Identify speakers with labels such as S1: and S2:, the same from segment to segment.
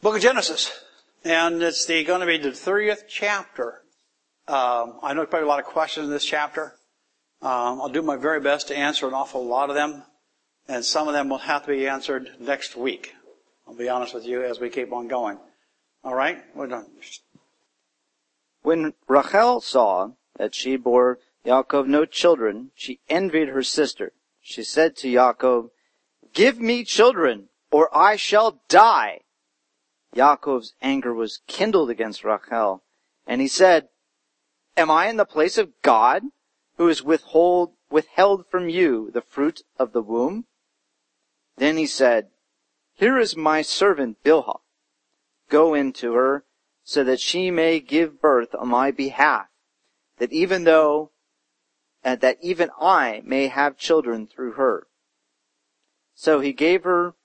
S1: Book of Genesis. And it's going to be the 30th chapter. I know probably a lot of questions in this chapter. I'll do my very best to answer an awful lot of them. And some of them will have to be answered next week. I'll be honest with you as we keep on going. All right? We're done.
S2: When Rachel saw that she bore Yaakov no children, she envied her sister. She said to Yaakov, "Give me children, or I shall die." Yaakov's anger was kindled against Rachel, and he said, "Am I in the place of God, who has withheld from you the fruit of the womb?" Then he said, "Here is my servant Bilhah. Go in to her, so that she may give birth on my behalf, that even I may have children through her." So he gave her,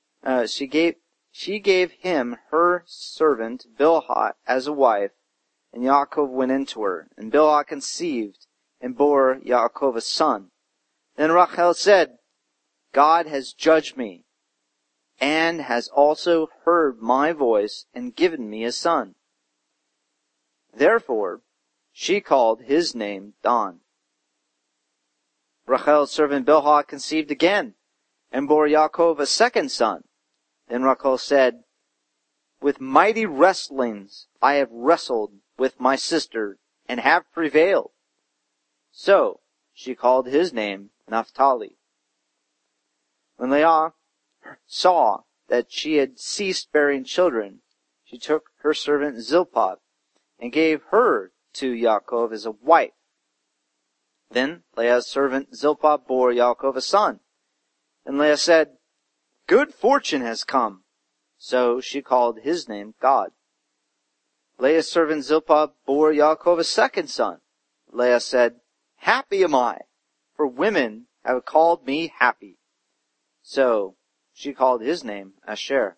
S2: she gave him her servant Bilhah as a wife, and Yaakov went into her, and Bilhah conceived and bore Yaakov a son. Then Rachel said, "God has judged me, and has also heard my voice and given me a son." Therefore she called his name Dan. Rachel's servant Bilhah conceived again, and bore Yaakov a second son. Then Rachel said, "With mighty wrestlings I have wrestled with my sister, and have prevailed." So she called his name Naphtali. When Leah saw that she had ceased bearing children, she took her servant Zilpah, and gave her to Yaakov as a wife. Then Leah's servant Zilpah bore Yaakov a son. And Leah said, "Good fortune has come." So she called his name God. Leah's servant Zilpah bore Yaakov a second son. Leah said, "Happy am I, for women have called me happy." So she called his name Asher.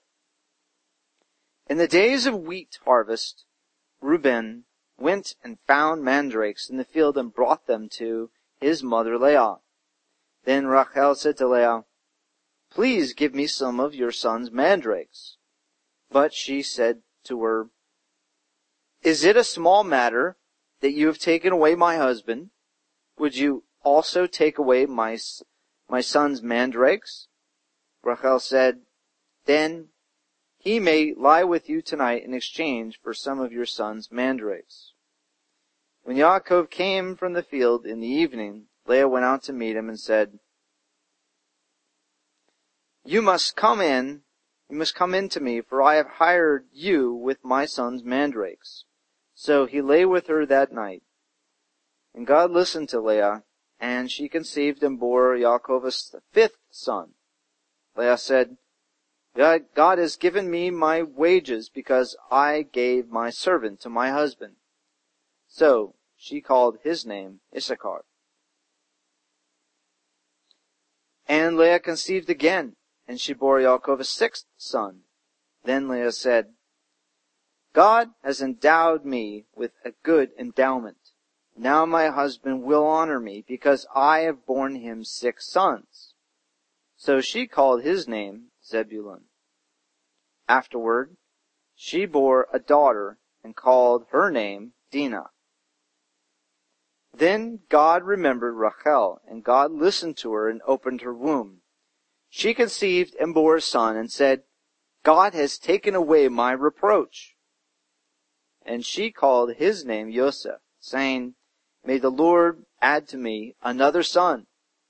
S2: In the days of wheat harvest, Reuben went and found mandrakes in the field and brought them to his mother Leah. Then Rachel said to Leah, "Please give me some of your son's mandrakes." But she said to her, "Is it a small matter that you have taken away my husband? Would you also take away my son's mandrakes?" Rachel said, "Then he may lie with you tonight in exchange for some of your son's mandrakes." When Yaakov came from the field in the evening, Leah went out to meet him and said, You must come in to me, for I have hired you with my son's mandrakes." So he lay with her that night. And God listened to Leah, and she conceived and bore Yaakov a fifth son. Leah said, God has given me my wages because I gave my servant to my husband." So she called his name Issachar. And Leah conceived again, and she bore Yaakov a sixth son. Then Leah said, "God has endowed me with a good endowment. Now my husband will honor me, because I have borne him 6 sons. So she called his name Zebulun. Afterward, she bore a daughter and called her name Dinah. Then God remembered Rachel, and God listened to her and opened her womb. She conceived and bore a son and said, "God has taken away my reproach." And she called his name Yosef, saying, "May the Lord add to me another son."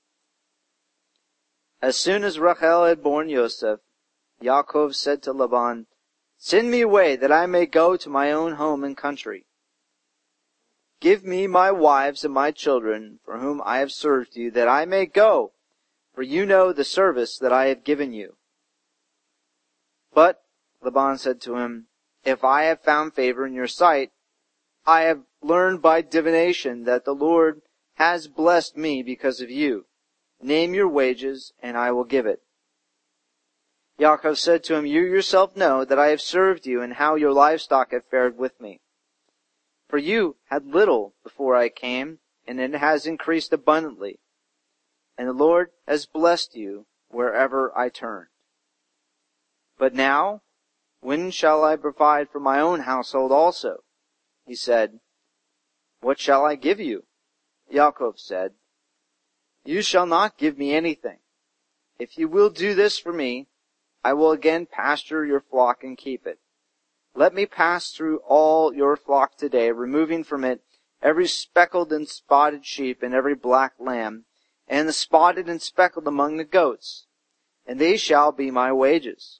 S2: As soon as Rachel had borne Yosef, Yaakov said to Laban, "Send me away that I may go to my own home and country. Give me my wives and my children, for whom I have served you, that I may go, for you know the service that I have given you." But Laban said to him, "If I have found favor in your sight, I have learned by divination that the Lord has blessed me because of you. Name your wages, and I will give it." Yaakov said to him, "You yourself know that I have served you, and how your livestock have fared with me. For you had little before I came, and it has increased abundantly. And the Lord has blessed you wherever I turned. But now, when shall I provide for my own household also? He said, what shall I give you? Yaakov said, you shall not give me anything. If you will do this for me, I will again pasture your flock and keep it. Let me pass through all your flock today, removing from it every speckled and spotted sheep and every black lamb, and the spotted and speckled among the goats, and they shall be my wages.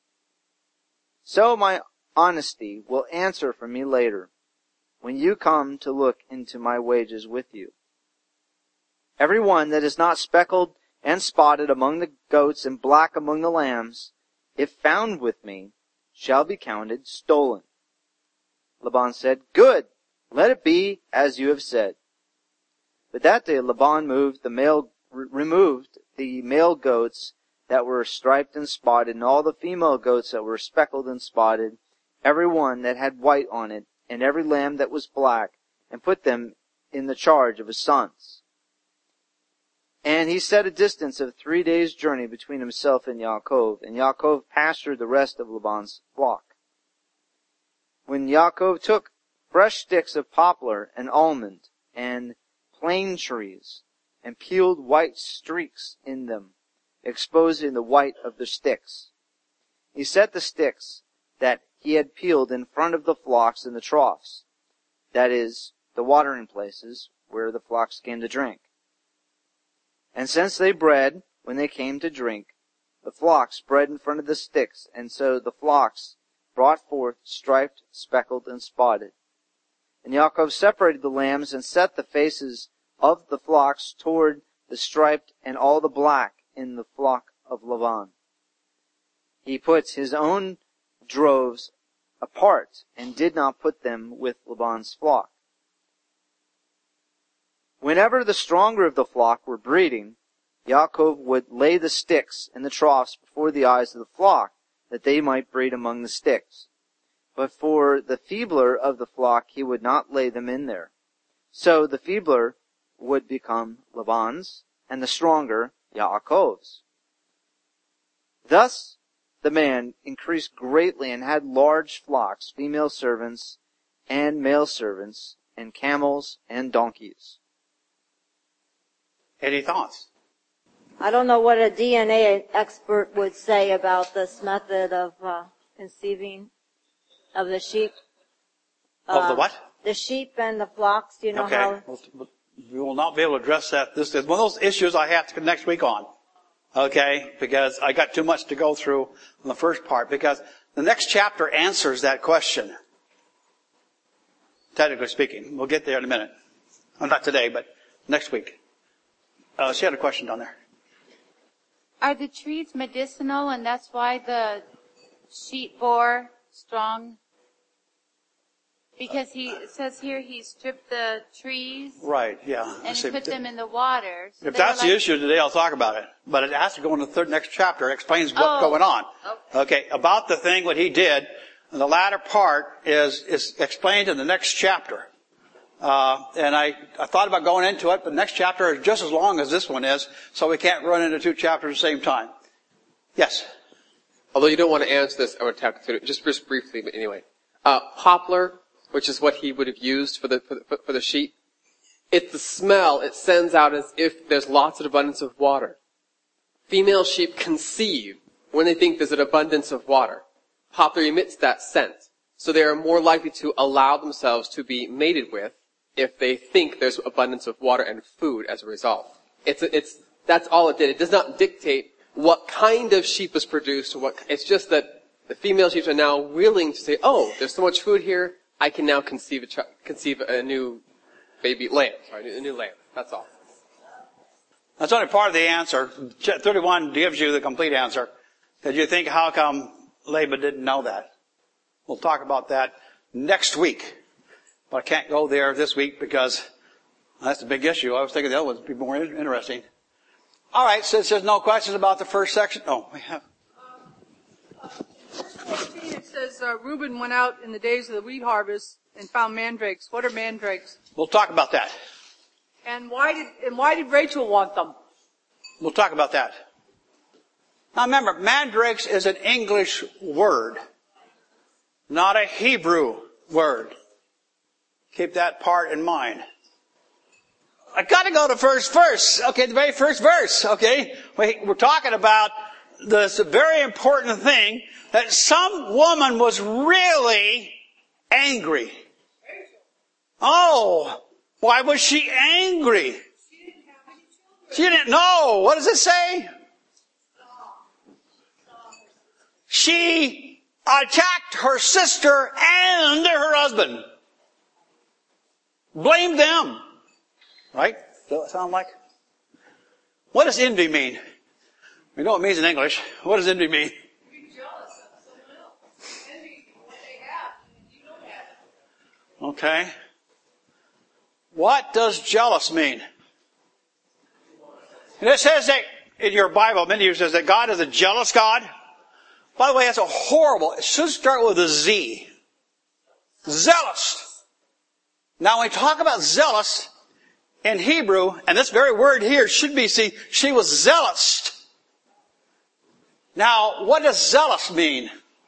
S2: So my honesty will answer for me later, when you come to look into my wages with you. Every one that is not speckled and spotted among the goats and black among the lambs, if found with me, shall be counted stolen. Laban said, good, let it be as you have said. But that day Laban removed the male goats that were striped and spotted, and all the female goats that were speckled and spotted, every one that had white on it, and every lamb that was black, and put them in the charge of his sons. And he set a distance of 3 days' journey between himself and Yaakov pastured the rest of Laban's flock. When Yaakov took fresh sticks of poplar and almond and plane trees, and peeled white streaks in them, exposing the white of the sticks, he set the sticks that he had peeled in front of the flocks in the troughs, that is, the watering places where the flocks came to drink. And since they bred, when they came to drink, the flocks bred in front of the sticks, and so the flocks brought forth striped, speckled, and spotted. And Yaakov separated the lambs and set the faces of the flocks toward the striped and all the black in the flock of Laban. He put his own droves apart and did not put them with Laban's flock. Whenever the stronger of the flock were breeding, Yaakov would lay the sticks in the troughs before the eyes of the flock, that they might breed among the sticks. But for the feebler of the flock he would not lay them in there. So the feebler would become Laban's, and the stronger Yaakov's. Thus the man increased greatly and had large flocks, female servants and male servants, and camels and donkeys.
S1: Any thoughts?
S3: I don't know what a DNA expert would say about this method of conceiving of the sheep.
S1: Of the what?
S3: The sheep and the flocks. Do you know how?
S1: We will not be able to address that. This is one of those issues I have to next week on. Okay? Because I got too much to go through in the first part. Because the next chapter answers that question. Technically speaking. We'll get there in a minute. Well, not today, but next week. She had a question down there.
S4: Are the trees medicinal, and that's why the sheep bore strong? Because it says here he stripped the trees.
S1: Right, yeah.
S4: And he put them in the water. So
S1: if that's the issue today, I'll talk about it. But it has to go in the next chapter. It explains what's going on. Okay, about the thing, what he did. And the latter part is explained in the next chapter. And I thought about going into it, but the next chapter is just as long as this one is, so we can't run into two chapters at the same time. Yes?
S5: Although you don't want to answer this, I would talk through it just briefly, but anyway. Poplar, which is what he would have used for the sheep, it's the smell it sends out as if there's lots of abundance of water. Female sheep conceive when they think there's an abundance of water. Poplar emits that scent, so they are more likely to allow themselves to be mated with if they think there's abundance of water and food as a result. That's all it did. It does not dictate what kind of sheep was produced or it's just that the female sheep are now willing to say, oh, there's so much food here, I can now conceive a new baby lamb. Sorry, a new lamb. That's all.
S1: That's only part of the answer. 31 gives you the complete answer. Did you think how come Laban didn't know that? We'll talk about that next week. But I can't go there this week because that's a big issue. I was thinking the other ones would be more interesting. All right, since there's no questions about the first section. Oh, we have.
S6: It says Reuben went out in the days of the wheat harvest and found mandrakes. What are mandrakes?
S1: We'll talk about that.
S6: And why did Rachel want them?
S1: We'll talk about that. Now remember, mandrakes is an English word. not a Hebrew word. Keep that part in mind. I gotta go to first verse. Okay, the very first verse. Okay, we're talking about this very important thing that some woman was really angry. Oh, why was she angry? She didn't know. What does it say? She attacked her sister and her husband. Blamed them. Right? Does that sound like? What does envy mean? We know what it means in English. What does envy mean?
S6: Be jealous of someone else. Envy what they have, and you don't have it.
S1: Okay. What does jealous mean? And it says that in your Bible, many of you says that God is a jealous God. By the way, that's a horrible, it should start with a Z. Zealous. Now when we talk about zealous in Hebrew, and this very word here should be, see, she was zealous. Now, what does zealous mean?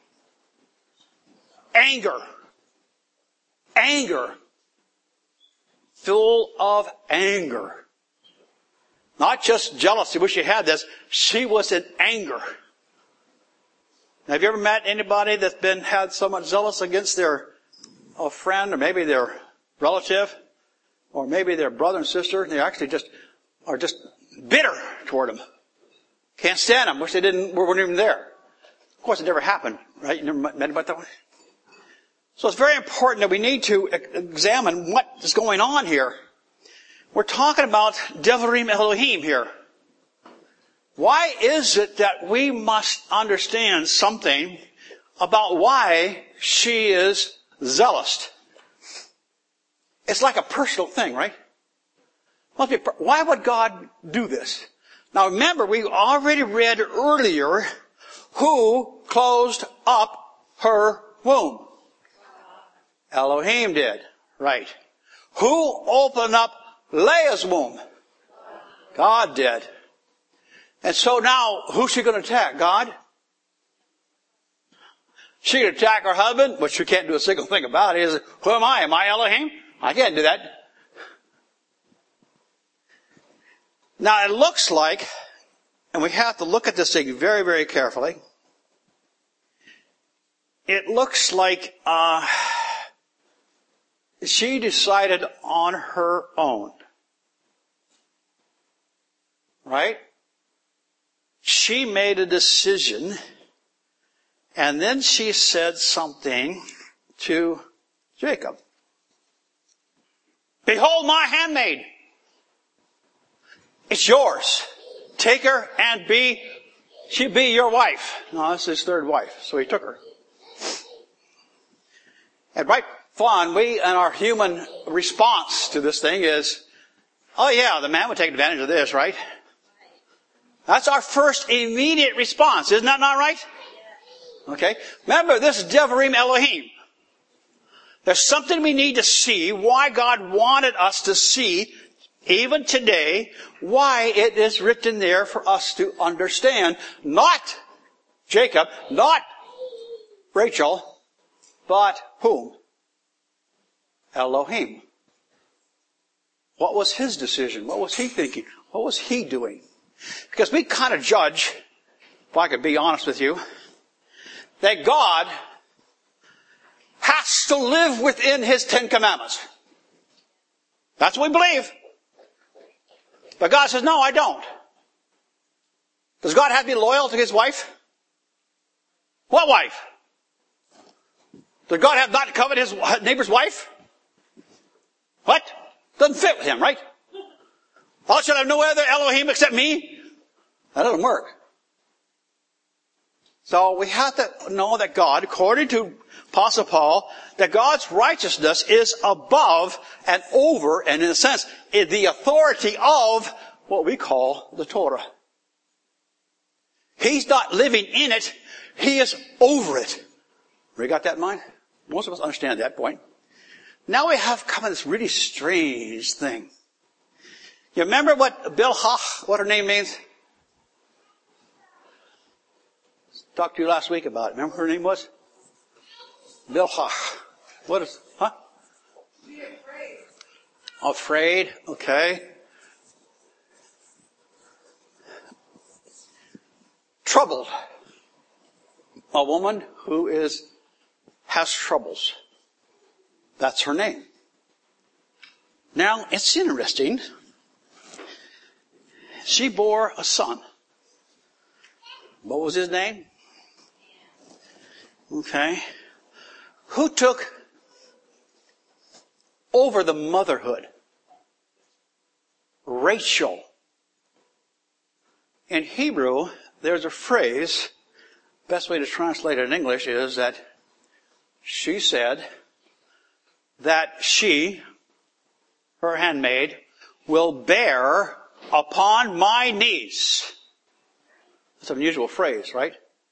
S1: Anger. Anger. Full of anger. Not just jealousy, wish she had this, she was in anger. Now, have you ever met anybody that's had so much zealous against their friend, or maybe their relative, or maybe their brother and sister, and they actually are just bitter toward them. Can't stand them, wish they weren't even there. Of course, it never happened, right? You never met anybody that way? So it's very important that we need to examine what is going on here. We're talking about Devarim Elohim here. Why is it that we must understand something about why she is zealous? It's like a personal thing, right? Why would God do this? Now remember, we already read earlier who closed up her womb. Elohim did. Right. Who opened up Leah's womb? God did. And so now, who's she going to attack? God? She can attack her husband, which she can't do a single thing about. Who am I? Am I Elohim? I can't do that. Now it looks like, and we have to look at this thing very, very carefully. It looks like she decided on her own. Right? She made a decision, and then she said something to Jacob. Behold my handmaid. It's yours. Take her and she'll be your wife. No, this is his third wife, so he took her. And right on, we and our human response to this thing is, oh yeah, the man would take advantage of this, right? That's our first immediate response. Isn't that not right? Okay. Remember, this is Devarim Elohim. There's something we need to see, why God wanted us to see, even today, why it is written there for us to understand. Not Jacob, not Rachel, but whom? Elohim. What was his decision? What was he thinking? What was he doing? Because we kind of judge, if I could be honest with you, that God has to live within his 10 commandments. That's what we believe. But God says, no, I don't. Does God have to be loyal to his wife? What wife? Does God have not to covet his neighbor's wife? What? Doesn't fit with him, right? Thou shalt have no other Elohim except me? That doesn't work. So we have to know that God, according to Apostle Paul, that God's righteousness is above and over, and in a sense, the authority of what we call the Torah. He's not living in it, he is over it. We got that in mind? Most of us understand that point. Now we have come to this really strange thing. You remember what Bilhah, what her name means? Talked to you last week about it. Remember what her name was? Bilhah. What is, huh?
S6: Be afraid.
S1: Afraid, okay. Troubled. A woman who has troubles. That's her name. Now, it's interesting. She bore a son. What was his name? Okay. Who took over the motherhood? Rachel. In Hebrew, there's a phrase, best way to translate it in English is that she said that she, her handmaid, will bear upon my knees. That's an unusual phrase, right?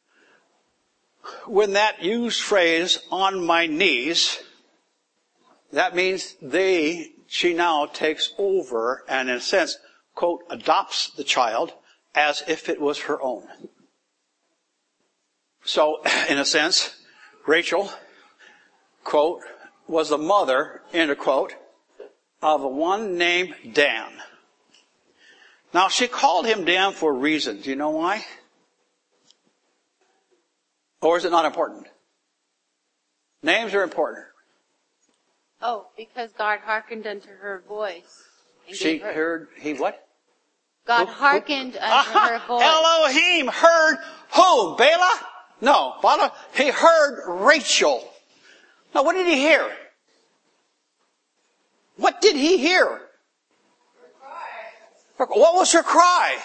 S1: When that used phrase, on my knees, that means she now takes over and in a sense, quote, adopts the child as if it was her own. So, in a sense, Rachel, quote, was the mother, end of quote, of one named Dan. Now, she called him Dan for a reason. Do you know why? Or is it not important? Names are important.
S4: Oh, because God hearkened unto her voice.
S1: He what?
S4: God hearkened unto her voice.
S1: Elohim heard who? Bala? No, Bala. He heard Rachel. Now, what did he hear? What did he hear? Her cry. What was her cry?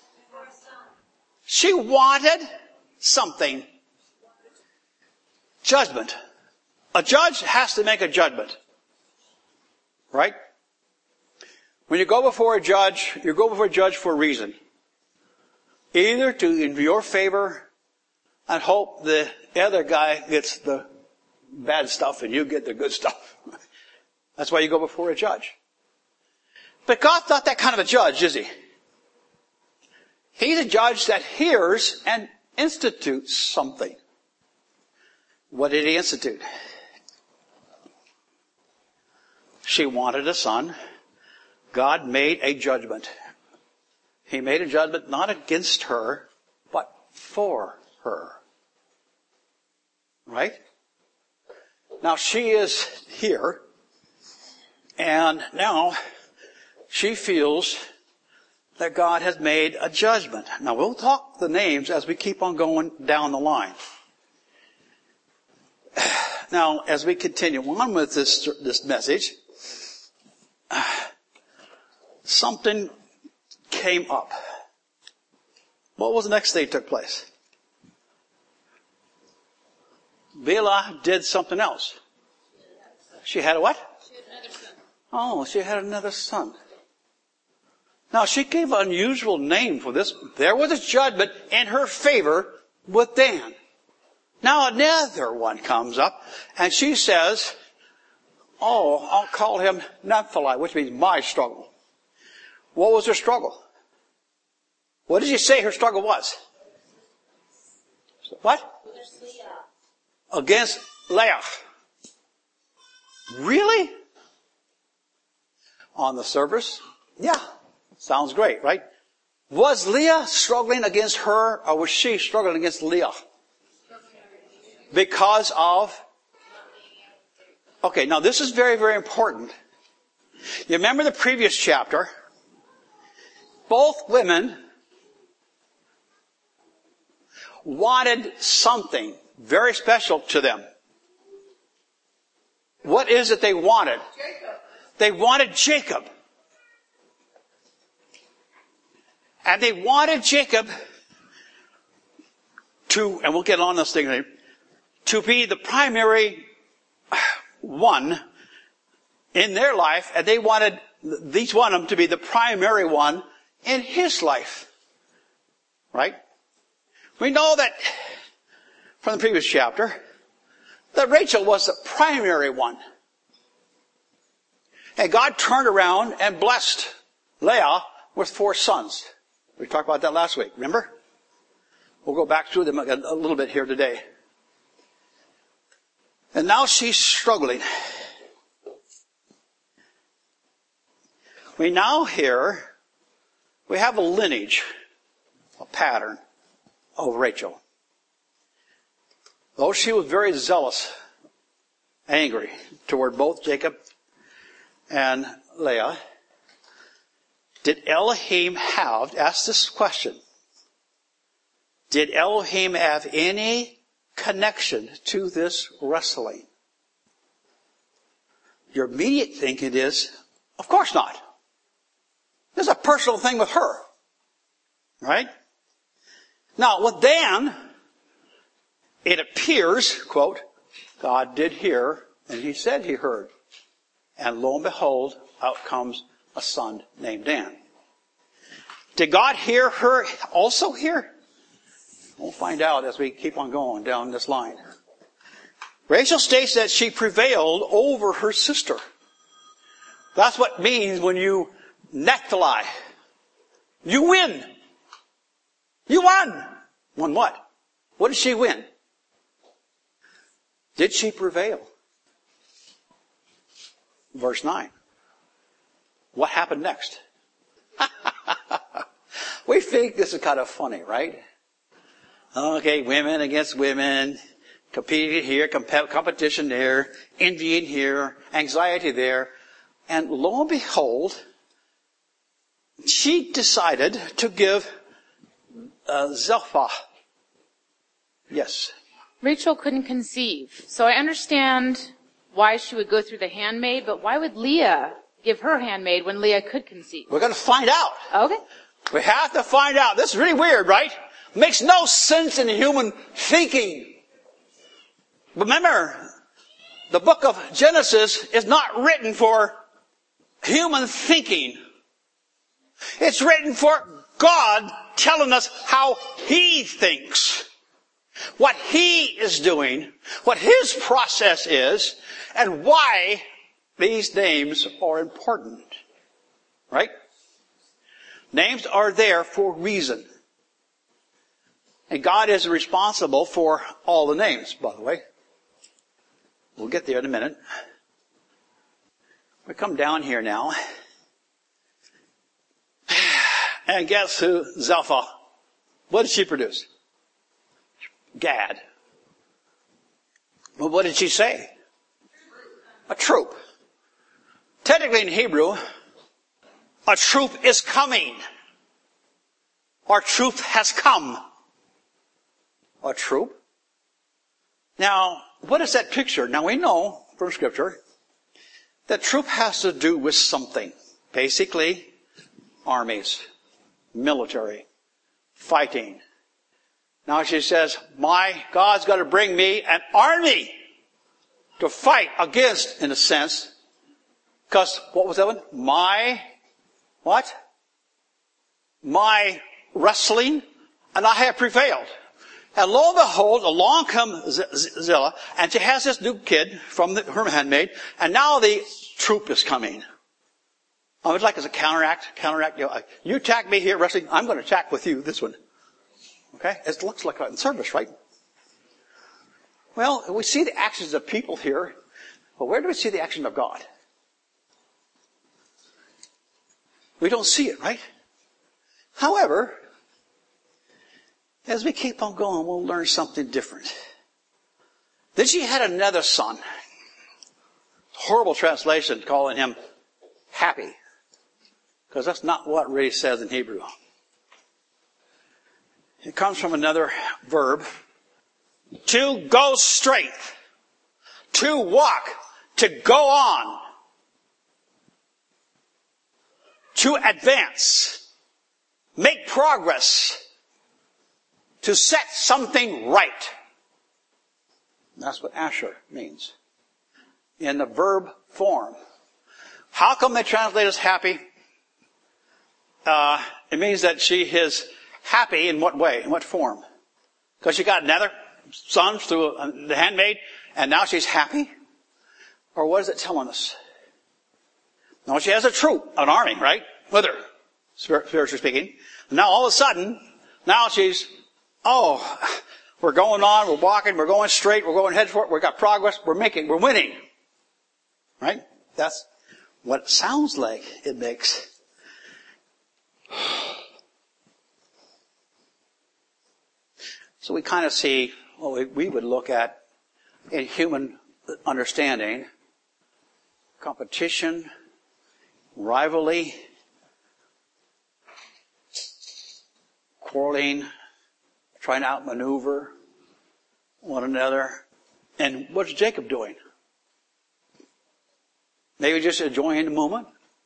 S1: She wanted something. Judgment. A judge has to make a judgment. Right? When you go before a judge, you go before a judge for a reason. Either to in your favor and hope the other guy gets the bad stuff and you get the good stuff. That's why you go before a judge. But God's not that kind of a judge, is he? He's a judge that hears and institutes something. What did he institute? She wanted a son. God made a judgment. He made a judgment not against her, but for her. Right? Now she is here, and now she feels that God has made a judgment. Now we'll talk the names as we keep on going down the line. Now, as we continue on with this message, something came up. What was the next thing that took place? Bela did something else. She had a what?
S4: She had another son.
S1: Oh, she had another son. Now, she gave an unusual name for this. There was a judgment in her favor with Dan. Now another one comes up, and she says, oh, I'll call him Naphtali, which means my struggle. What was her struggle? What did you say her struggle was? What? Against Leah. Really? On the surface? Yeah. Sounds great, right? Was Leah struggling against her, or was she struggling against Leah? Because of... Okay, now this is very, very important. You remember the previous chapter? Both women wanted something very special to them. What is it they wanted?
S6: Jacob.
S1: They wanted Jacob. And they wanted Jacob to, and we'll get on this thing later, to be the primary one in their life, and they wanted each one of them to be the primary one in his life. Right? We know that from the previous chapter that Rachel was the primary one. And God turned around and blessed Leah with 4 sons. We talked about that last week, remember? We'll go back through them a little bit here today. And now she's struggling. We now hear, we have a lineage, a pattern of Rachel. Though she was very zealous, angry toward both Jacob and Leah, did Elohim have, ask this question, did Elohim have any connection to this wrestling? Your immediate thinking is, of course not. This is a personal thing with her. Right? Now, with Dan, it appears, quote, God did hear, and he said he heard. And lo and behold, out comes a son named Dan. Did God hear her also hear? We'll find out as we keep on going down this line. Rachel states that she prevailed over her sister. That's what it means when you Naphtali. You win. You won. Won what? What did she win? Did she prevail? Verse 9. What happened next? We think this is kind of funny, right? Okay, women against women, competing here, competition there, envying here, anxiety there. And lo and behold, she decided to give Zilpah. Yes.
S4: Rachel couldn't conceive. So I understand why she would go through the handmaid, but why would Leah give her handmaid when Leah could conceive?
S1: We're going to find out.
S4: Okay.
S1: We have to find out. This is really weird, right? Makes no sense in human thinking. Remember, the book of Genesis is not written for human thinking. It's written for God telling us how He thinks, what He is doing, what His process is, and why these names are important. Right? Names are there for a reason. And God is responsible for all the names, by the way. We'll get there in a minute. We come down here now. And guess who? Zilpah. What did she produce? Gad. Well, what did she say? A troop. Technically in Hebrew, a troop is coming. Our troop has come. A troop. Now, what is that picture? Now we know from Scripture that troop has to do with something. Basically, armies, military, fighting. Now she says, my God's got to bring me an army to fight against, in a sense. Because, what was that one? What? My wrestling, and I have prevailed. And lo and behold, along comes Zillah, and she has this new kid from her handmaid, and now the troop is coming. I would like as a counteract. You attack me here wrestling, I'm going to attack with you, this one. Okay? It looks like a service, right? Well, we see the actions of people here, but where do we see the action of God? We don't see it, right? However, as we keep on going, we'll learn something different. Then she had another son. Horrible translation calling him happy. Because that's not what it really says in Hebrew. It comes from another verb. To go straight. To walk. To go on. To advance. Make progress. To set something right. That's what Asher means. In the verb form. How come they translate as happy? It means that she is happy in what way? In what form? Because she got another son through the handmaid, and now she's happy? Or what is it telling us? No, she has a troop, an army, right? With her, spiritually speaking. Now all of a sudden, now she's, We're going on, we're walking, we're going straight, we're going head forward, we've got progress, we're winning. Right? That's what it sounds like it makes. So we kind of see what we would look at in human understanding: competition, rivalry, quarreling, trying to outmaneuver one another. And what's Jacob doing? Maybe just enjoying the moment.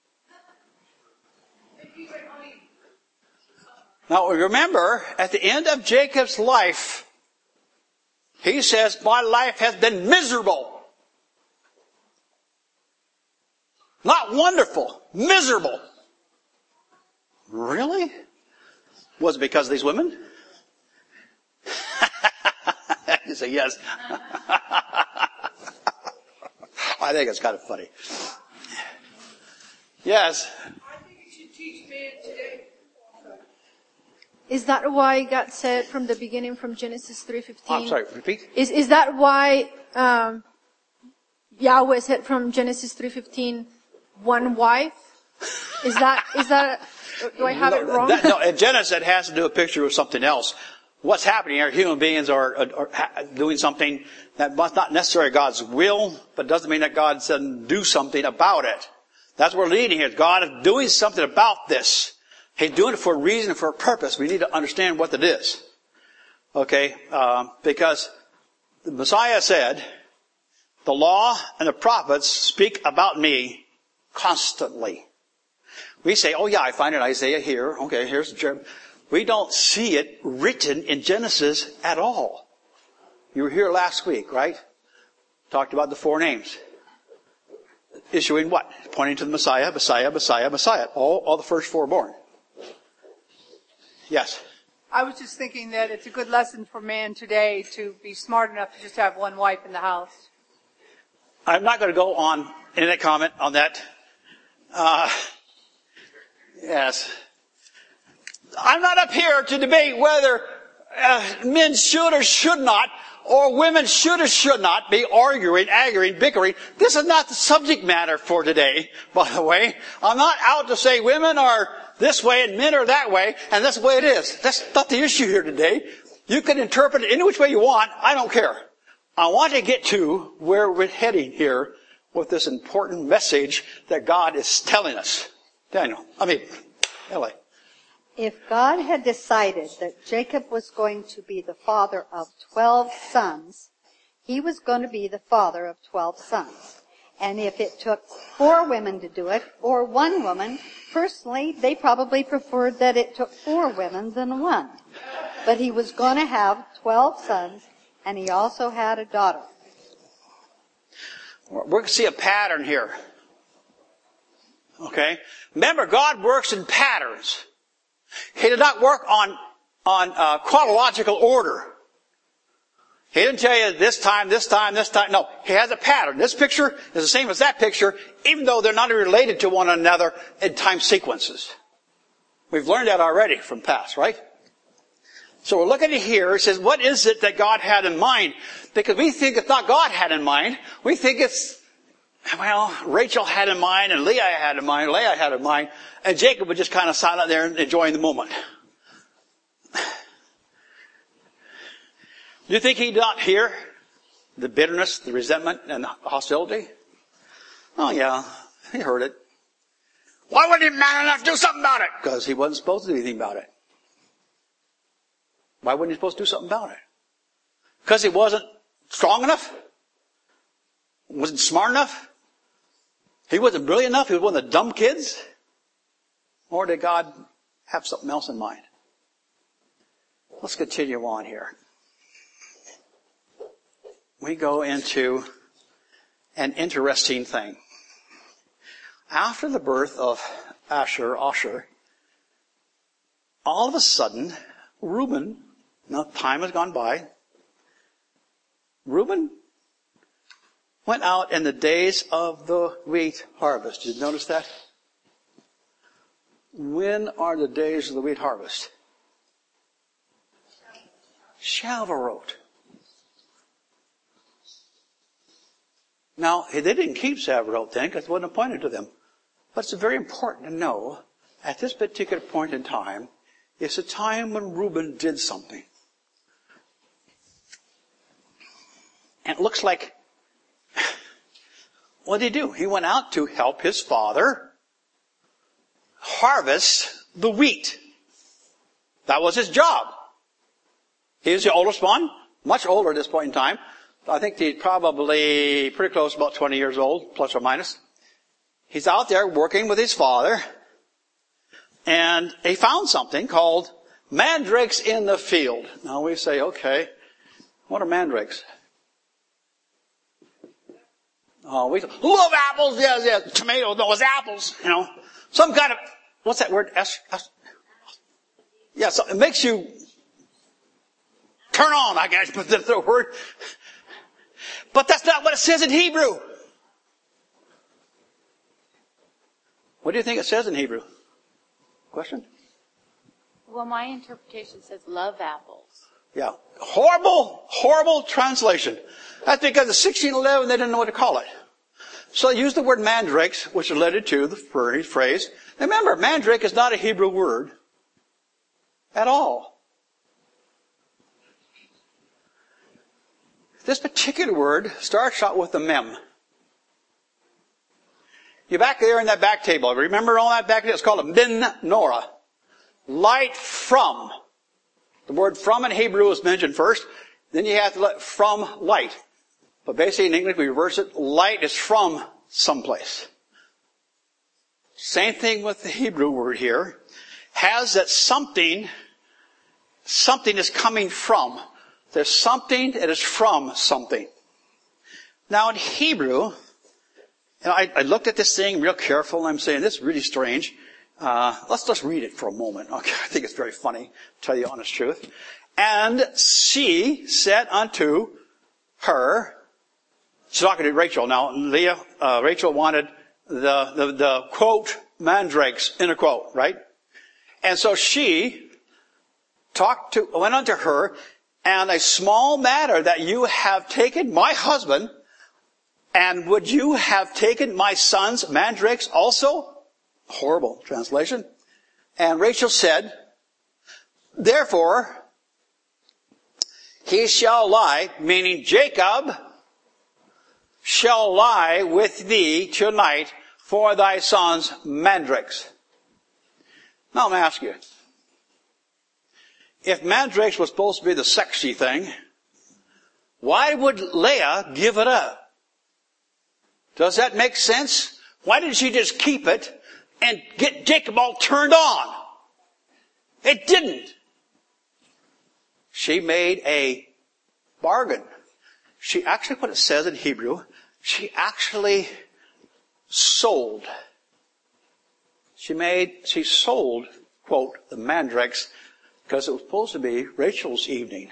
S1: Now remember, at the end of Jacob's life, he says, my life has been miserable. Not wonderful, miserable. Really? Was it because of these women? You say yes. I think it's kind of funny. Yes.
S6: I think it should teach man today.
S7: Is that why God said from the beginning, from Genesis 3:15?
S1: I'm sorry, repeat.
S7: Is that why Yahweh said from Genesis 3:15, one wife? Is that? Do I have it wrong?
S1: No, in Genesis it has to do a picture of something else. What's happening here? Human beings are doing something that must not necessarily God's will, but doesn't mean that God doesn't do something about it. That's what we're leading here. God is doing something about this. He's doing it for a reason, for a purpose. We need to understand what it is. Okay? Because the Messiah said, the law and the prophets speak about me constantly. We say, oh yeah, I find it Isaiah here. Okay, here's Jeremiah. We don't see it written in Genesis at all. You were here last week, right? Talked about the 4 names. Issuing what? Pointing to the Messiah, Messiah, Messiah, Messiah. All the first 4 born. Yes.
S6: I was just thinking that it's a good lesson for man today to be smart enough to just have one wife in the house.
S1: I'm not going to go on in a comment on that. Yes. I'm not up here to debate whether men should or should not, or women should or should not be arguing, aggravating, bickering. This is not the subject matter for today, by the way. I'm not out to say women are this way and men are that way, and that's the way it is. That's not the issue here today. You can interpret it any which way you want. I don't care. I want to get to where we're heading here with this important message that God is telling us. Ellie.
S8: If God had decided that Jacob was going to be the father of 12 sons, he was going to be the father of 12 sons. And if it took 4 women to do it, or 1 woman, personally, they probably preferred that it took 4 women than 1. But he was going to have 12 sons, and he also had a daughter.
S1: We're going to see a pattern here. Okay? Remember, God works in patterns. He did not work on chronological order. He didn't tell you this time, this time, this time. No, he has a pattern. This picture is the same as that picture, even though they're not related to one another in time sequences. We've learned that already from past, right? So we're looking at here. It says, what is it that God had in mind? Because we think it's not God had in mind. We think it's, Rachel had in mind, and Leah had in mind, Leah had in mind, and Jacob was just kind of silent there and enjoying the moment. Do you think he did not hear the bitterness, the resentment, and the hostility? Oh yeah, he heard it. Why wasn't he man enough to do something about it? Because he wasn't supposed to do anything about it. Why wasn't he supposed to do something about it? Because he wasn't strong enough? Wasn't smart enough? He wasn't brilliant enough? He was one of the dumb kids? Or did God have something else in mind? Let's continue on here. We go into an interesting thing. After the birth of Asher, all of a sudden, Reuben, now time has gone by, Reuben went out in the days of the wheat harvest. Did you notice that? When are the days of the wheat harvest? Shavuot. Now, they didn't keep Shavuot then because it wasn't appointed to them. But it's very important to know, at this particular point in time, it's a time when Reuben did something. And it looks like, what did he do? He went out to help his father harvest the wheat. That was his job. He was the oldest one, much older at this point in time. I think he's probably pretty close, about 20 years old, plus or minus. He's out there working with his father, and he found something called mandrakes in the field. Now we say, okay, what are mandrakes? Oh, we love apples, yes, tomatoes, no, it's apples, you know. Some kind of, what's that word? Yeah, so it makes you turn on, I guess, but that's the word. But that's not what it says in Hebrew. What do you think it says in Hebrew? Question?
S4: Well, my interpretation says love apples.
S1: Yeah. Horrible translation. That's because in 1611 they didn't know what to call it. So they used the word mandrakes, which is related to the phrase. Remember, mandrake is not a Hebrew word at all. This particular word starts out with a mem. You're back there in that back table. Remember all that back there? It's called a menorah. Light from. The word from in Hebrew is mentioned first. Then you have to let from light. But basically in English we reverse it. Light is from someplace. Same thing with the Hebrew word here. Has that something is coming from. There's something that is from something. Now in Hebrew, and I looked at this thing real careful, and I'm saying, this is really strange. Let's just read it for a moment. Okay, I think it's very funny, to tell you the honest truth. And she said unto her, she's talking to Rachel. Now, Rachel wanted the quote, mandrakes, in a quote, right? And so she went unto her, and a small matter that you have taken my husband, and would you have taken my son's mandrakes also? Horrible translation. And Rachel said, therefore, he shall lie, meaning Jacob shall lie with thee tonight for thy son's mandrakes. Now I'm going to ask you, if mandrakes was supposed to be the sexy thing, why would Leah give it up? Does that make sense? Why didn't she just keep it and get Jacob all turned on? It didn't. She made a bargain. She actually, what it says in Hebrew, she actually sold. She sold, quote, the mandrakes, because it was supposed to be Rachel's evening.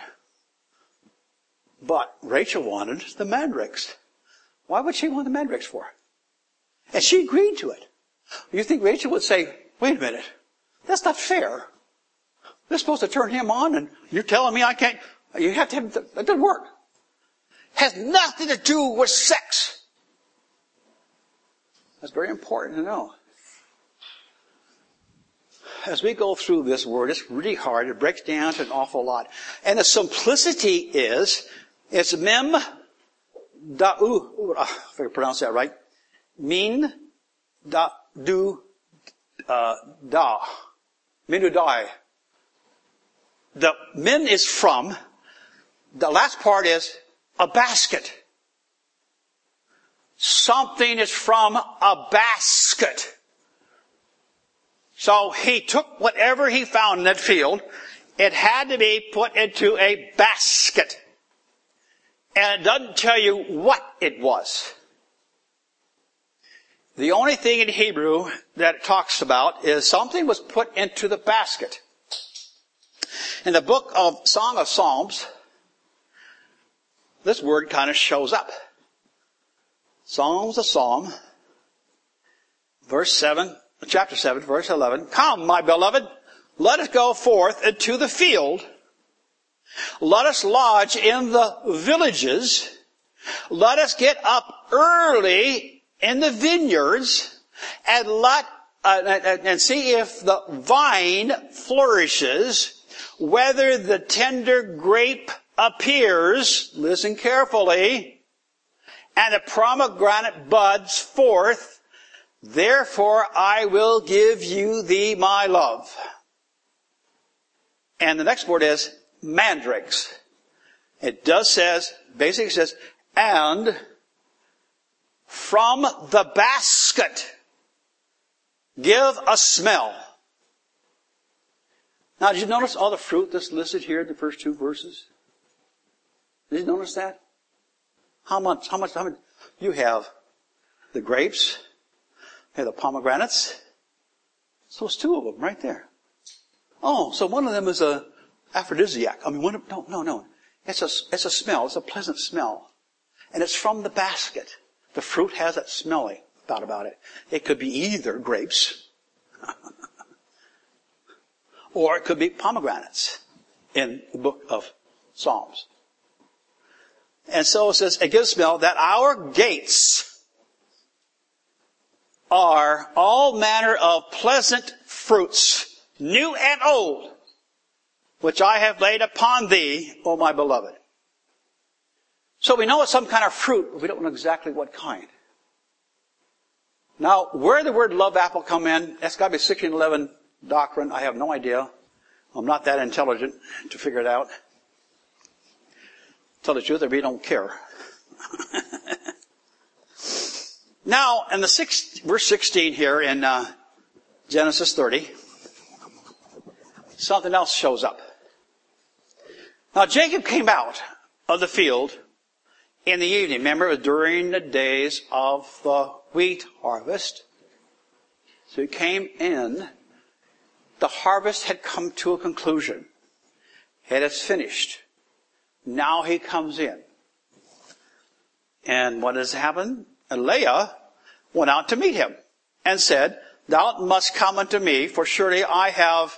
S1: But Rachel wanted the mandrakes. Why would she want the mandrakes for? And she agreed to it. You think Rachel would say, wait a minute, that's not fair. They're supposed to turn him on, and you're telling me I can't, you have to have, that doesn't work. Has nothing to do with sex. That's very important to know. As we go through this word, it's really hard. It breaks down to an awful lot. And the simplicity is, it's mem da'u, if I can pronounce that right, min da'u da, minudai. The min is from, the last part is a basket. Something is from a basket. So he took whatever he found in that field. It had to be put into a basket. And it doesn't tell you what it was. The only thing in Hebrew that it talks about is something was put into the basket. In the book of Song of Psalms, this word kind of shows up. Songs of Psalm, chapter 7, verse 11. Come, my beloved, let us go forth into the field. Let us lodge in the villages. Let us get up early in the vineyards and see if the vine flourishes, whether the tender grape appears, listen carefully, and the pomegranate buds forth. Therefore I will give you thee my love. And the next word is mandrakes. It basically says, and from the basket give a smell. Now, did you notice all the fruit that's listed here in the first two verses? Did you notice that? How much you have the grapes, you have the pomegranates. So it's two of them right there. Oh, so one of them is a aphrodisiac. No. It's a smell. It's a pleasant smell. And it's from the basket. The fruit has that smelly about it. It could be either grapes or it could be pomegranates in the book of Psalms. And so it says, it gives a smell that our gates are all manner of pleasant fruits, new and old, which I have laid upon thee, O my beloved. So we know it's some kind of fruit, but we don't know exactly what kind. Now, where the word love apple come in, that's got to be 1611 doctrine. I have no idea. I'm not that intelligent to figure it out. Tell the truth, I really don't care. Now, in verse 16 here in Genesis 30, something else shows up. Now, Jacob came out of the field in the evening. Remember, it was during the days of the wheat harvest. So he came in. The harvest had come to a conclusion. It is finished. Now he comes in. And what has happened? And Leah went out to meet him and said, thou must come unto me, for surely I have...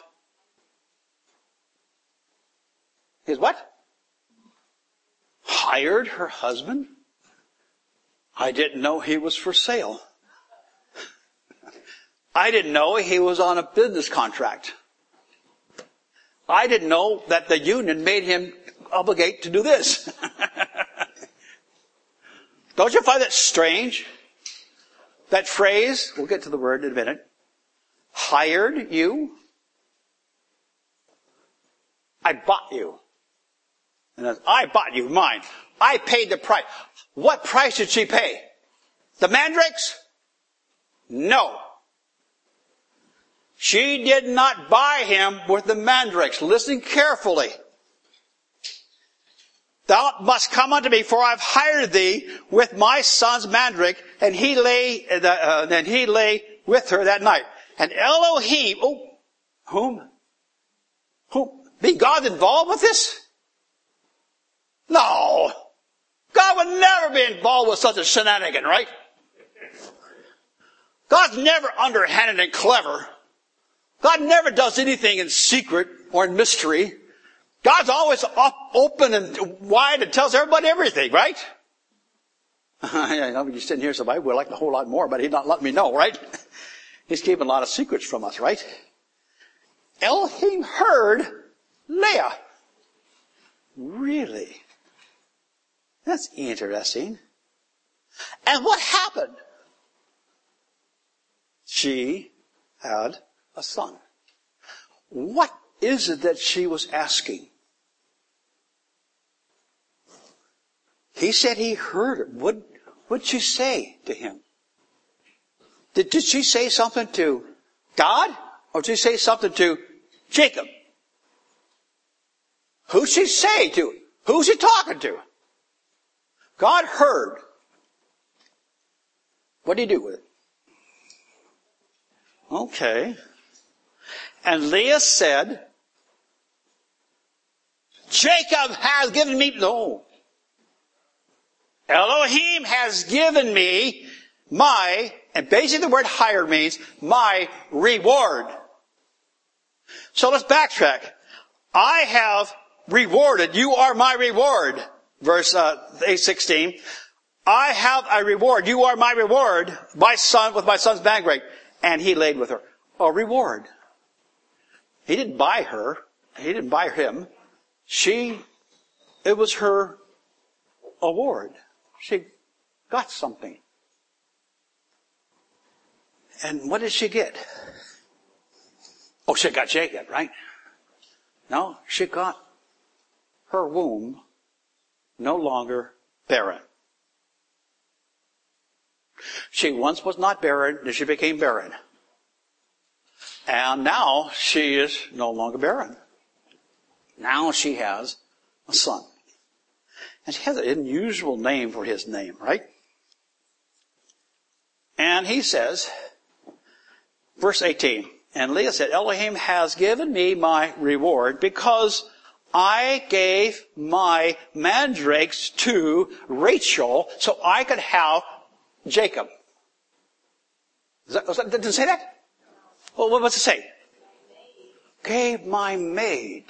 S1: His what? Hired her husband? I didn't know he was for sale. I didn't know he was on a business contract. I didn't know that the union made him obligate to do this. Don't you find that strange? That phrase, we'll get to the word in a minute. Hired you? I bought you. And I bought you, mine. I paid the price. What price did she pay? The mandrakes? No. She did not buy him with the mandrakes. Listen carefully. Thou must come unto me, for I have hired thee with my son's mandrake. And he lay with her that night. And Elohim, whom? Be God involved with this? No. God would never be involved with such a shenanigan, right? God's never underhanded and clever. God never does anything in secret or in mystery. God's always open and wide and tells everybody everything, right? You're sitting here, so I would like a whole lot more, but he's not letting me know, right? He's keeping a lot of secrets from us, right? Elohim heard Leah. Really? That's interesting. And what happened? She had a son. What is it that she was asking? He said he heard her. What'd she say to him? Did she say something to God? Or did she say something to Jacob? Who'd she say to? Who's he talking to? God heard. What did he do with it? Okay. And Leah said, Jacob has given me... No. Elohim has given me my... And basically the word hire means my reward. So let's backtrack. I have rewarded. You are my reward. Verse 8:16. I have a reward. You are my reward. With my son's mandrake. And he laid with her. A reward. He didn't buy her. He didn't buy him. It was her award. She got something. And what did she get? Oh, she got Jacob, right? No, she got her womb no longer barren. She once was not barren, then she became barren. And now she is no longer barren. Now she has a son. And she has an unusual name for his name, right? And he says, verse 18, and Leah said, Elohim has given me my reward because I gave my mandrakes to Rachel so I could have Jacob. Did it say that? Well, what's it say? Gave my maid.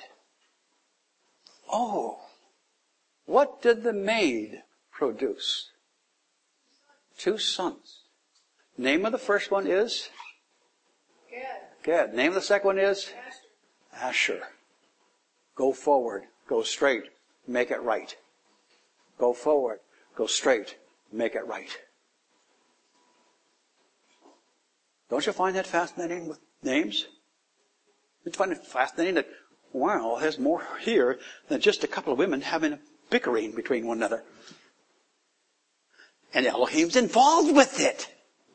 S1: Oh. What did the maid produce? 2 sons. Name of the first one is? Gad. Name of the second one is? Asher. Go forward. Go straight. Make it right. Go forward. Go straight. Make it right. Don't you find that fascinating with names? Don't you find it fascinating that, wow, there's more here than just a couple of women having a bickering between one another. And Elohim's involved with it.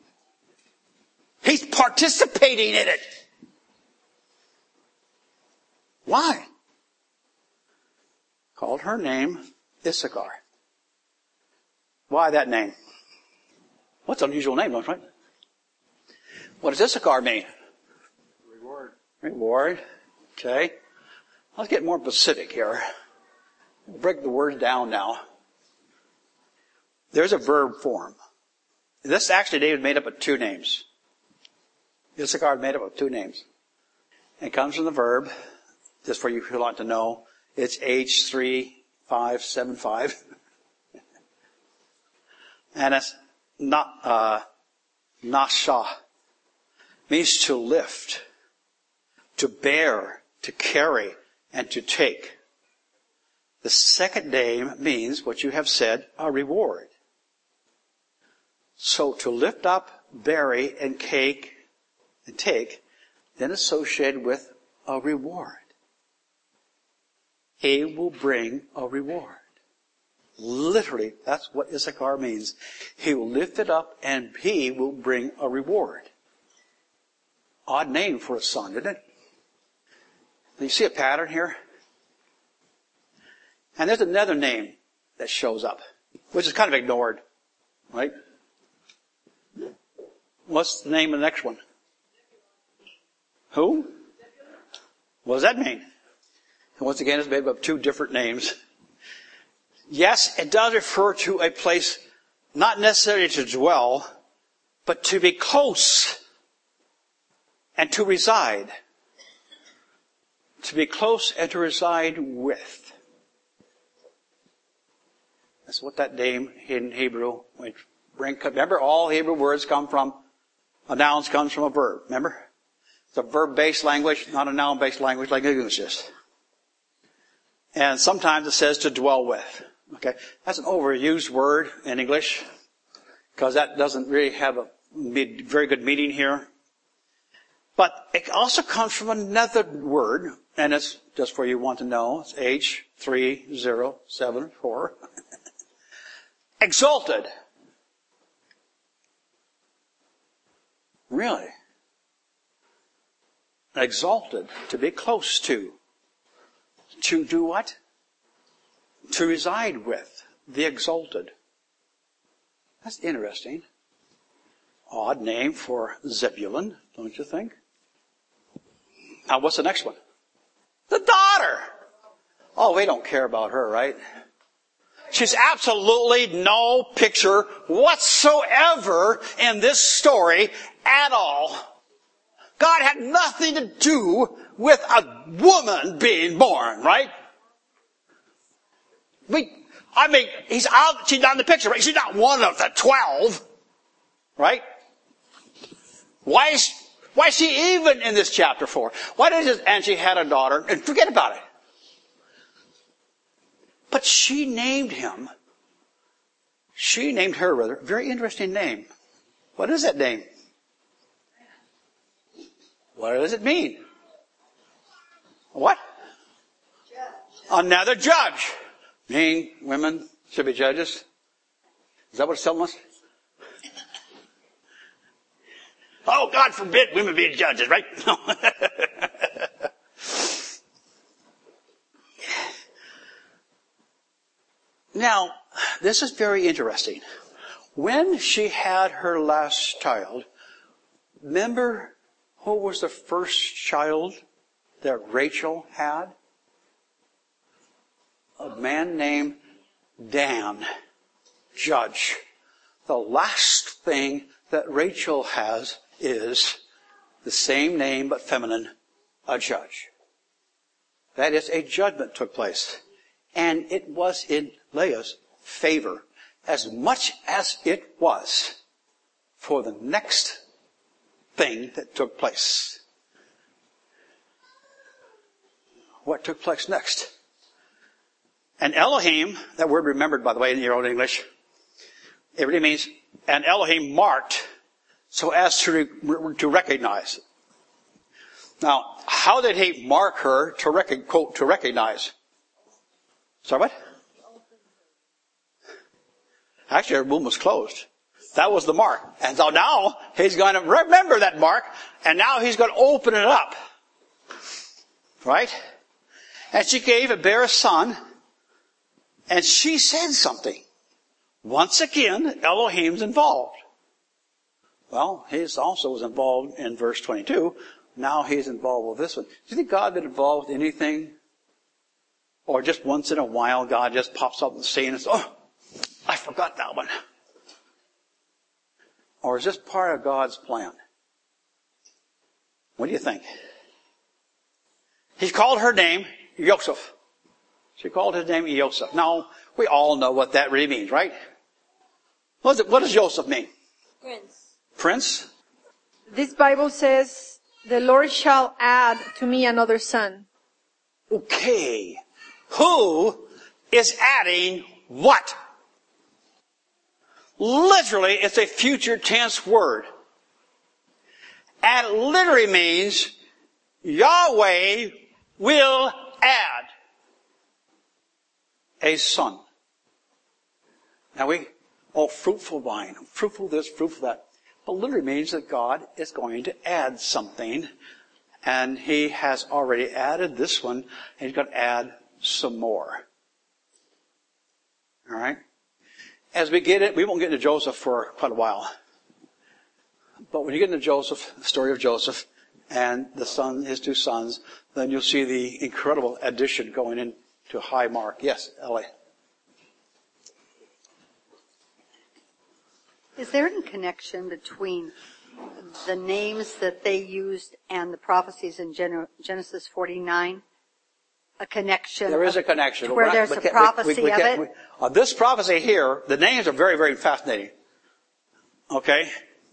S1: He's participating in it. Why? Called her name Issachar. Why that name? What's an unusual name, right? What does Issachar mean?
S9: Reward.
S1: Reward. Okay. Let's get more specific here. Break the words down now. There's a verb form. This actually David made up of 2 names. Issachar made up of 2 names. It comes from the verb, just for you who want to know, it's H3575. And it's Nasha. Means to lift, to bear, to carry, and to take. The second name means what you have said, a reward. So to lift up, bury, and take, then associated with a reward. He will bring a reward. Literally, that's what Issachar means. He will lift it up and he will bring a reward. Odd name for a son, isn't it? You see a pattern here? And there's another name that shows up, which is kind of ignored, right? What's the name of the next one? Who? What does that mean? And once again, it's made up of 2 different names. Yes, it does refer to a place not necessarily to dwell, but to be close and to reside. To be close and to reside with. That's what that name in Hebrew would bring. Remember, all Hebrew words come from, a noun comes from a verb. Remember? It's a verb-based language, not a noun-based language like English is. And sometimes it says to dwell with. Okay? That's an overused word in English, because that doesn't really have a very good meaning here. But it also comes from another word, and it's, just for you want to know, it's H3074. Exalted. Really? Exalted. To be close to. To do what? To reside with. The exalted. That's interesting. Odd name for Zebulun, don't you think? Now, what's the next one? The daughter. Oh, we don't care about her, right? She's absolutely no picture whatsoever in this story at all. God had nothing to do with a woman being born, right? He's out, she's not in the picture, right? She's not one of the 12. Right? Why is she even in this chapter 4? Why does it, and she had a daughter, and forget about it. But she named him. She named her, rather, a very interesting name. What is that name? What does it mean? What? Judge. Another judge. Meaning women should be judges? Is that what it's telling us? Oh, God forbid women be judges, right? No. Now, this is very interesting. When she had her last child, remember who was the first child that Rachel had? A man named Dan, judge. The last thing that Rachel has is the same name but feminine, a judge. That is, a judgment took place. And it was in Leah's favor as much as it was for the next thing that took place. What took place next? And Elohim, that word remembered, by the way, in your old English, it really means, and Elohim marked so as to recognize. Now, how did he mark her quote, to recognize? Sorry, what? Actually, her womb was closed. That was the mark. And so now, he's going to remember that mark, and now he's going to open it up. Right? And she gave and bare a son, and she said something. Once again, Elohim's involved. Well, he also was involved in verse 22. Now he's involved with this one. Do you think God been involved with anything? Or just once in a while, God just pops up on the scene and says, oh, I forgot that one. Or is this part of God's plan? What do you think? He called her name Joseph. She called his name Joseph. Now, we all know what that really means, right? What does Joseph mean?
S7: Prince.
S1: Prince?
S7: This Bible says, the Lord shall add to me another son.
S1: Okay. Who is adding what? Literally, it's a future tense word. And it literally means Yahweh will add a son. Now fruitful vine, fruitful this, fruitful that. But literally means that God is going to add something. And He has already added this one, and He's going to add some more. Alright? As we get it, we won't get into Joseph for quite a while. But when you get into Joseph, the story of Joseph, and his two sons, then you'll see the incredible addition going into a high mark. Yes, Ellie.
S8: Is there any connection between the names that they used and the prophecies in Genesis 49? A connection?
S1: There is a connection.
S8: Where there's a prophecy of it?
S1: This prophecy here, the names are very, very fascinating. Okay?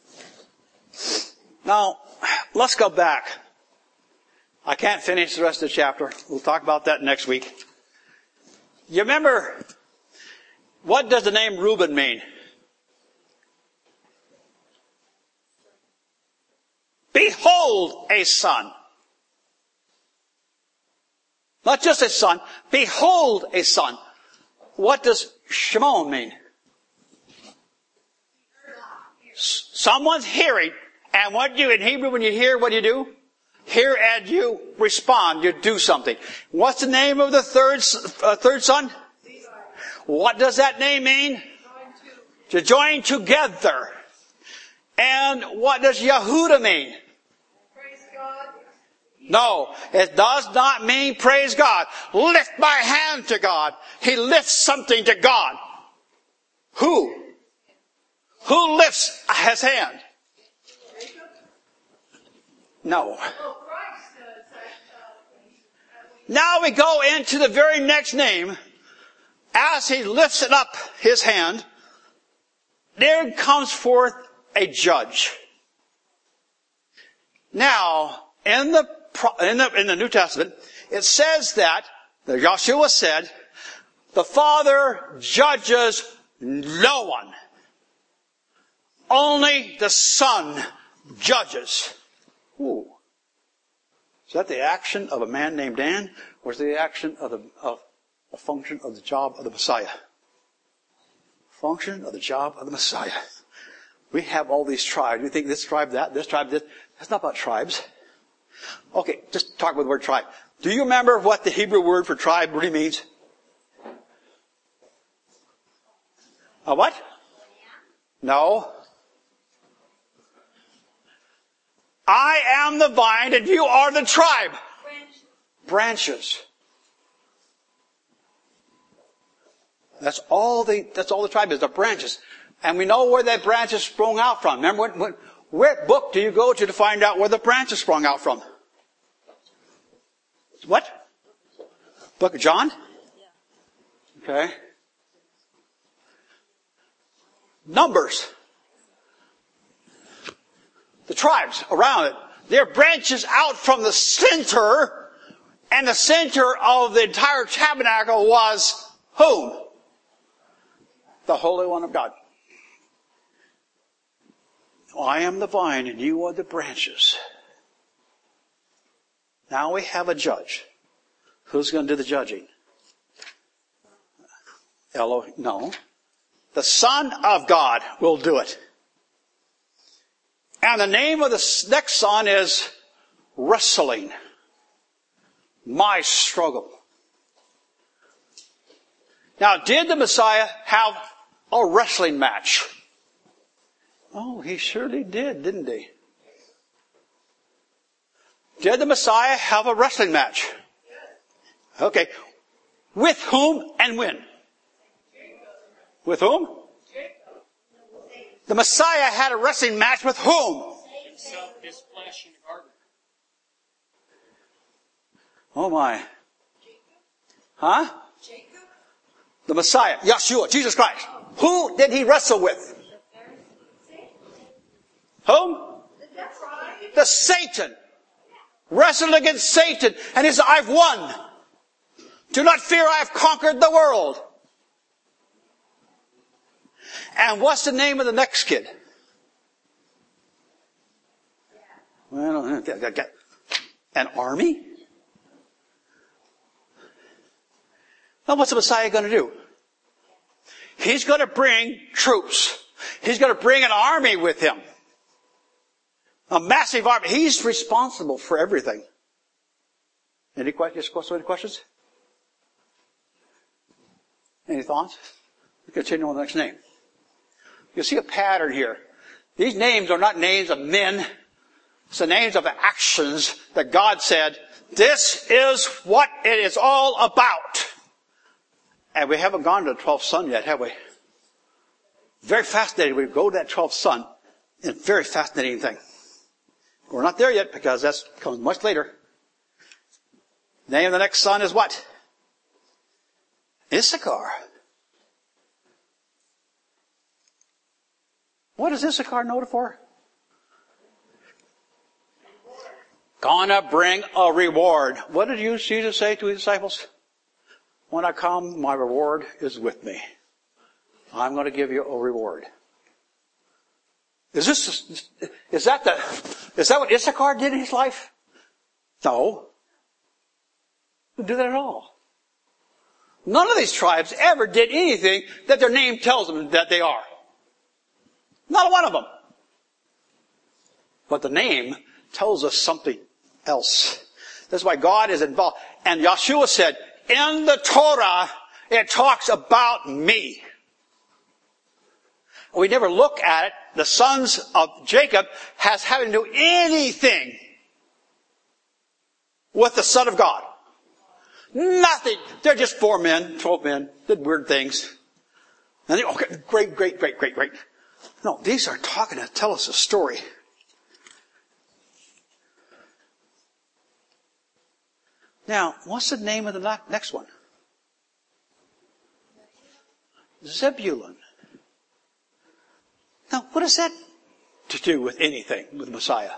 S1: Now, let's go back. I can't finish the rest of the chapter. We'll talk about that next week. You remember, what does the name Reuben mean? Behold a son. Not just a son. Behold a son. What does Shimon mean? Someone's hearing. And what do you, in Hebrew, when you hear, what do you do? Hear and you respond. You do something. What's the name of the third son? What does that name mean? To join together. And what does Yehuda mean? No, it does not mean praise God. Lift my hand to God. He lifts something to God. Who? Who lifts his hand? No. Now we go into the very next name, as he lifted up his hand, there comes forth a judge. Now, in the New Testament, it says that Joshua said, the Father judges no one. Only the Son judges. Ooh. Is that the action of a man named Dan, or is it the action of the function of the job of the Messiah? Function of the job of the Messiah. We have all these tribes. We think this tribe, that, this tribe, this. That's not about tribes. Okay, just talk about the word tribe. Do you remember what the Hebrew word for tribe really means? A what? No. I am the vine and you are the tribe. Branches. That's all the tribe is, the branches. And we know where that branches sprung out from. Remember, what book do you go to find out where the branches sprung out from? What? Book of John? Okay. Numbers. The tribes around it. They're branches out from the center, and the center of the entire tabernacle was whom? The Holy One of God. I am the vine and you are the branches. Now we have a judge. Who's going to do the judging? Elohim? No. The Son of God will do it. And the name of the next son is Wrestling. My struggle. Now, did the Messiah have a wrestling match? Oh, he surely did, didn't he? Did the Messiah have a wrestling match? Okay. With whom and when? With whom? The Messiah had a wrestling match with whom?
S10: Himself, his flesh in the garden.
S1: Oh my. Huh? The Messiah, Yeshua, Jesus Christ. Who did he wrestle with? Whom? The Satan. Wrestled against Satan. And he said, I've won. Do not fear, I have conquered the world. And what's the name of the next kid? Well, an army? Now what's the Messiah going to do? He's going to bring troops. He's going to bring an army with him. A massive army. He's responsible for everything. Any questions? Any thoughts? We continue on the next name. You see a pattern here. These names are not names of men. It's the names of actions that God said, this is what it is all about. And we haven't gone to the 12th son yet, have we? Very fascinating. We go to that 12th son. And very fascinating thing. We're not there yet because that comes much later. The name of the next son is what? Issachar. What is Issachar noted for? Gonna bring a reward. What did Jesus say to his disciples? When I come, my reward is with me. I'm going to give you a reward. Is that what Issachar did in his life? No. He didn't do that at all. None of these tribes ever did anything that their name tells them that they are. Not one of them. But the name tells us something else. That's why God is involved. And Yeshua said, in the Torah, it talks about me. We never look at it. The sons of Jacob has having to do anything with the Son of God. Nothing. They're just 4 men, 12 men, did weird things. And they, okay, great. No, these are talking to tell us a story. Now, what's the name of the next one? Zebulun. Now, what does that to do with anything with Messiah?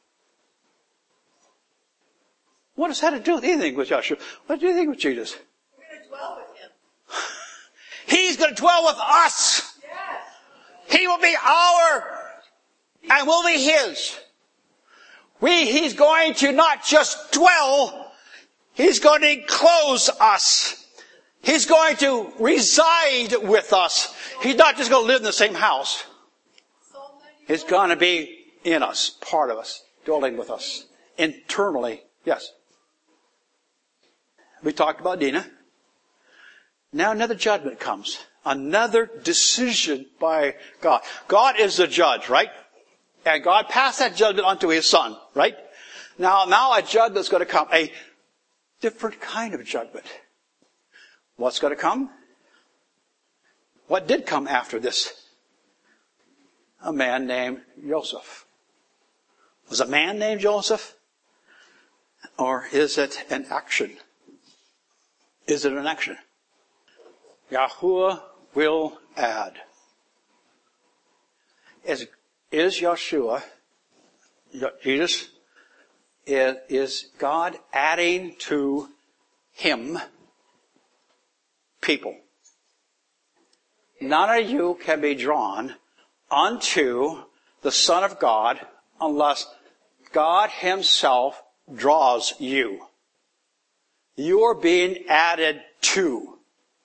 S1: What does that to do with anything with Joshua? What do you think with Jesus?
S6: We're going to dwell with him.
S1: He's going to dwell with us.
S6: Yes.
S1: He will be our, and we'll be his. He's going to not just dwell, he's going to enclose us. He's going to reside with us. He's not just going to live in the same house. He's going to be in us, part of us, dwelling with us, internally. Yes. We talked about Dinah. Now another judgment comes. Another decision by God. God is the judge, right? And God passed that judgment onto his son, right? Now a judgment's going to come. A different kind of judgment. What's going to come? What did come after this? A man named Joseph. Was a man named Joseph? Or is it an action? Is it an action? Yahuwah will add. Is Yeshua, Jesus, is God adding to him people? None of you can be drawn unto the Son of God unless God himself draws you. You're being added to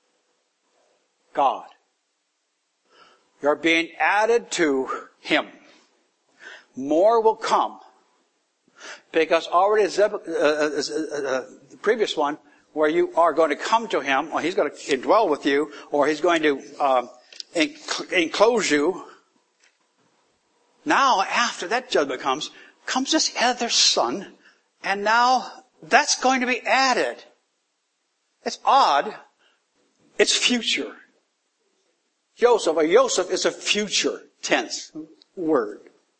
S1: God. You're being added to him. More will come. Because already the previous one, where you are going to come to him, or he's going to dwell with you, or he's going to enclose you. Now, after that judgment comes this other son, and now that's going to be added. It's odd. It's future. Joseph is a future tense word.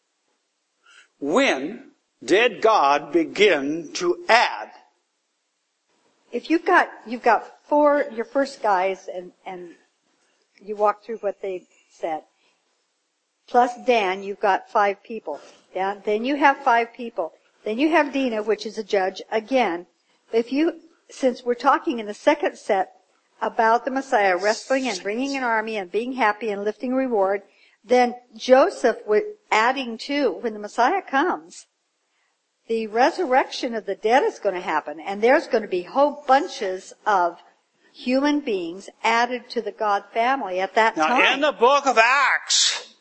S1: When did God begin to add?
S8: If you've got four, your first guys, and you walk through what they said, plus Dan, you've got 5 people. Then you have 5 people. Then you have Dinah, which is a judge again. Since we're talking in the second set about the Messiah wrestling and bringing an army and being happy and lifting reward, then Joseph adding to, when the Messiah comes, the resurrection of the dead is going to happen, and there's going to be whole bunches of human beings added to the God family at that time.
S1: Now, in the book of Acts,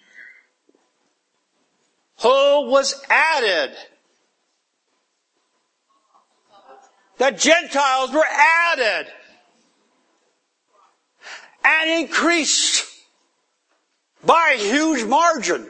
S1: who was added? The Gentiles were added and increased by a huge margin.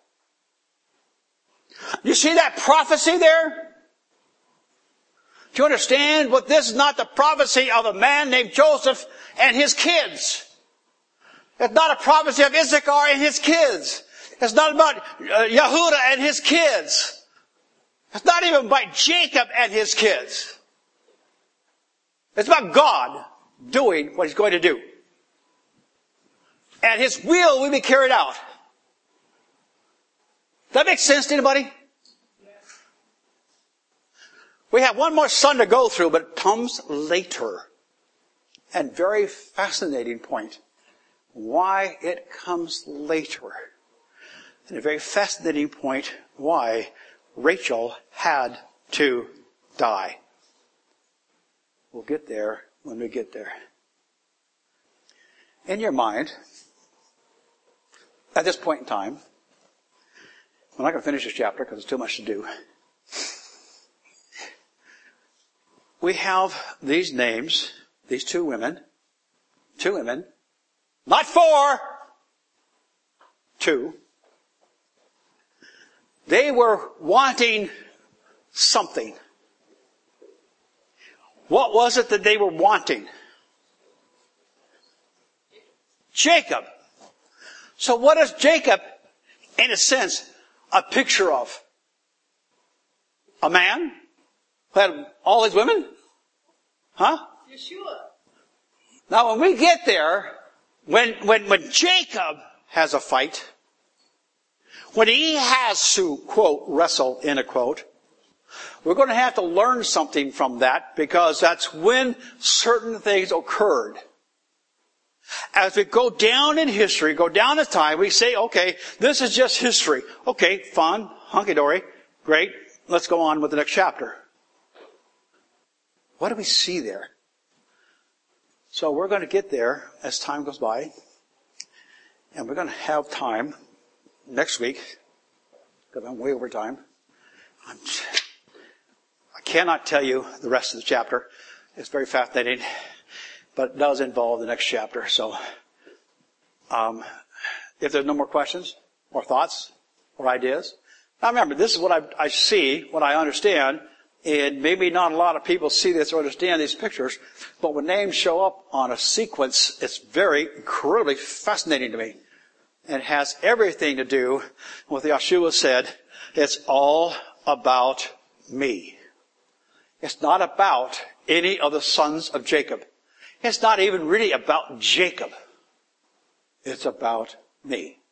S1: You see that prophecy there? Do you understand what this is? Not the prophecy of a man named Joseph and his kids. It's not a prophecy of Issachar and his kids. It's not about Yehuda and his kids. It's not even by Jacob and his kids. It's about God doing what he's going to do. And his will be carried out. Does that make sense to anybody? We have one more son to go through, but it comes later. And very fascinating point. Why it comes later. And a very fascinating point why Rachel had to die. We'll get there when we get there. In your mind, at this point in time, I'm not going to finish this chapter because there's too much to do. We have these names, these two women, not 4, 2. They were wanting something. What was it that they were wanting? Jacob. So what is Jacob, in a sense, a picture of? A man who had all his women? Huh?
S6: Yeshua.
S1: Now when we get there, When Jacob has a fight, when he has to, quote, wrestle, in a quote, we're going to have to learn something from that because that's when certain things occurred. As we go down in history, go down in time, we say, okay, this is just history. Okay, fun, hunky-dory, great. Let's go on with the next chapter. What do we see there? So we're going to get there as time goes by. And we're going to have time next week, because I'm way over time. I cannot tell you the rest of the chapter. It's very fascinating, but it does involve the next chapter. So, if there's no more questions or thoughts or ideas. Now remember, this is what I see, what I understand, and maybe not a lot of people see this or understand these pictures, but when names show up on a sequence, it's very incredibly fascinating to me. And it has everything to do with what Yeshua said, it's all about me. It's not about any of the sons of Jacob. It's not even really about Jacob. It's about me.